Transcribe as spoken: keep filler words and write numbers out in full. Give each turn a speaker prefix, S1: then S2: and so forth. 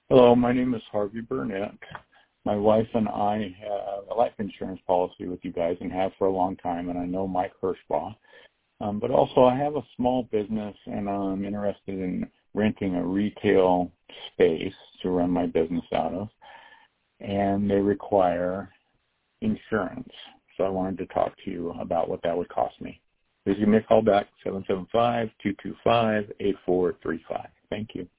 S1: Hello, my name is Harvey Burnett. My wife and I have a life insurance policy with you guys and have for a long time, and I know Mike Hirschbaugh. Um, but also I have a small business, and I'm interested in renting a retail space to run my business out of, and they require insurance. So I wanted to talk to you about what that would cost me. Please give me a call back, seven seven five, two two five, eight four three five. Thank you.